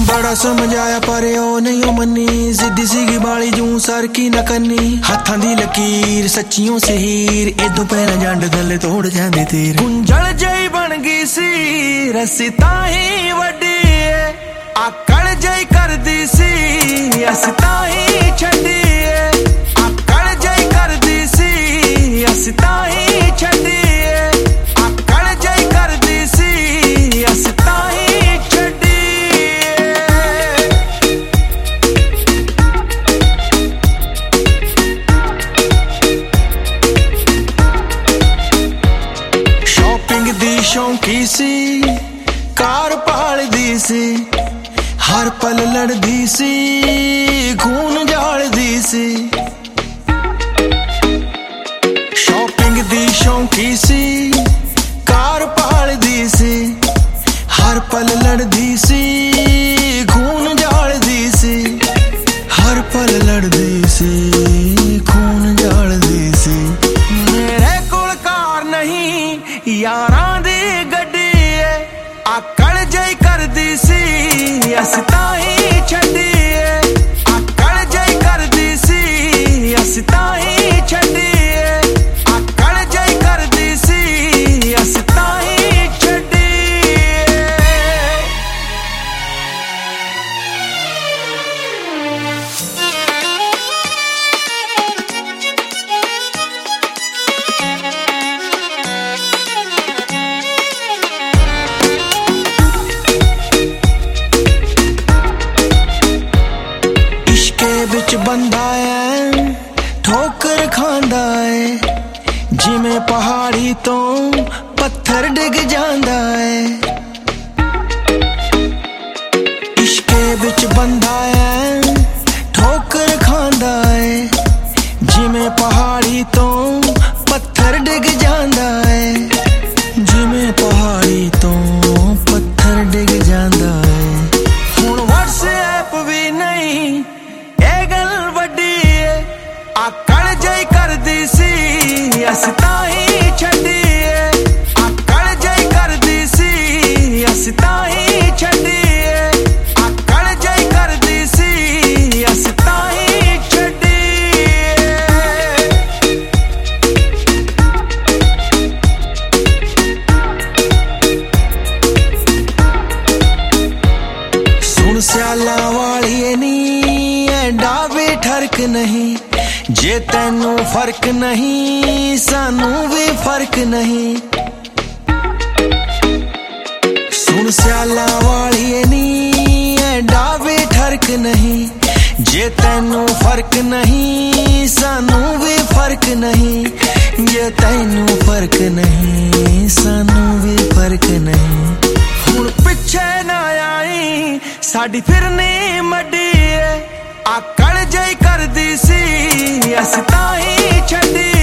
बड़ा समझाया पर ओ नहीं ओ मनी, जिद्दी सीगी बाली जूं सर की न करनी। हाथां दी लकीर सच्चियों से हीर, इदों पैर जंड गले तोड़ जांदे तीर। गुंजल जई बन गई सी रस्सी ताही वड्डी, आकड़ जई कर दी सी अस ताही छड्डी। आकड़ जई कर दी सी अस ताही छड्डी। आकड़ जई कर दी सी अस ताही छड्डी। शॉपिंग दी शौकी सी, कार पालदी सी, हर पल लड़दी सी, खून जालदी सी। शॉपिंग दी शौकी सी, कार पालदी सी, हर पल लड़दी सी, खून जालदी सी। हर पल लड़दी सी, खून जालदी सी। मेरे कोल कार नहीं यारां दी गड्डी है, आकड़ जई करदी सी अस ताही छड्डी। आकड़ जई करदी सी अस ताही छड्डी। आकड़ जई करदी सी अस ताही छड्डी। विच बंदा है ठोकर खांदा है, जिमें पहाड़ी तो पत्थर डिग जांदा है। इश्के विच बंदा है ठोकर खांदा है, जिमें पहाड़ी तो पत्थर डिग जांदा है। जिमें पहाड़ी तो पत्थर डिग जांदा है। हुण व्हाट्सएप भी नहीं आकड़ जई करदी सी अस ताही छड्डी। आकड़ जई करदी सी अस ताही छड्डी। आकड़ जई करदी सी अस ताही छड्डी। सुन स्याला वाली नी एडा भी ठरक नहीं, जे तैनू फर्क नहीं सानू भी फर्क नहीं। सुन स्याला वाली नी एडा भी ठरक नहीं, जे तैनू फर्क नहीं सानू भी फर्क नहीं। जे तैनू फर्क नहीं सानू भी फर्क नहीं। हुण पिछे ना आई साडी फिरनी मड्डी, आकड़ जई करदी सी अस ताही छड्डी।